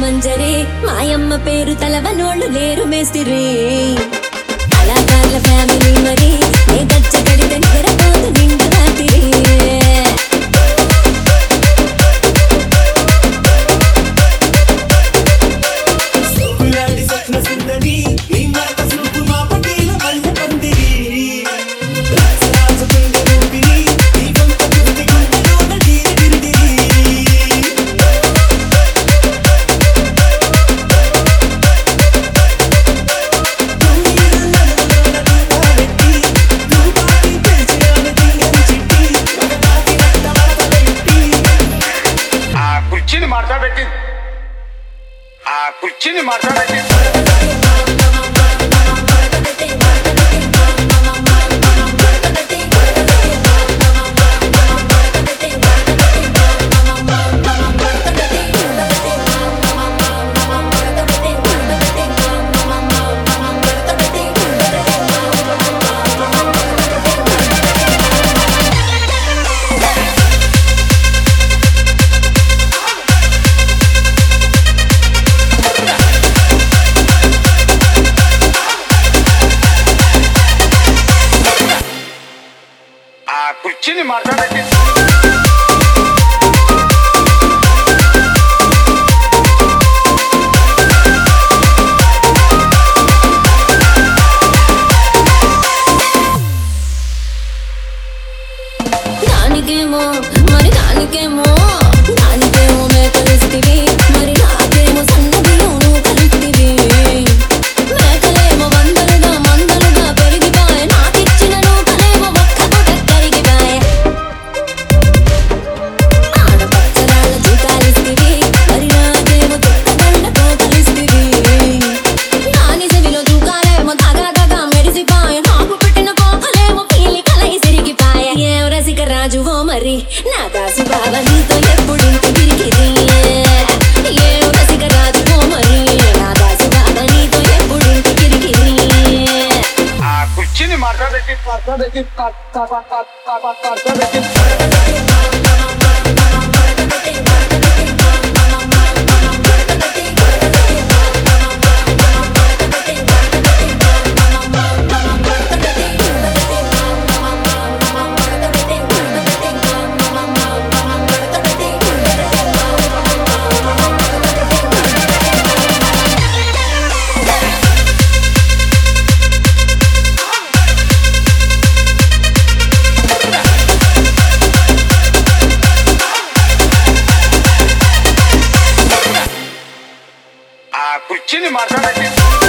మంజరి మాయమ్మ పేరు తలవనోళ్ళు లేరు మేస్తిరి కళాకారుల ఫ్యామిలీ మరి ఏ గచ్చ కడితే నిద్రపోతు నిండు రాత్రి కుర్చీని మాట్లాడేది కుర్చీని మాట్లాడేది దానికేమో మరి దానికేమో మేకలిస్తివి మరి నాకేమో సన్నబియ్యం కలిపివి మేకలేమో మందలుగా పెరిగిపాయే నాకిచ్చిన నూకలేమో ఒక్క పూట కరిగిపాయే ఆడపచ్చరాళ్ళ చూకాలిస్తివి మరి నాకేమో చుక్కగళ్ళతో కలిస్తివి నాని చెవిలో దూకాలేమో దగా మెరిసిపాయే నాకు పెట్టిన పోకలేమో పీలి కలయి సిరిగిపాయే ఏం రసిక రాజువో మరి నా దాసు బాబా నీతో ఎప్పుడు తిరిగిది ఏం రసిక రాజువో మరి నా దాసు బాబా నీతో ఎప్పుడు తిరిగిది కుర్చీని మాట్లాడేది కుర్చీని మాట్లాడేది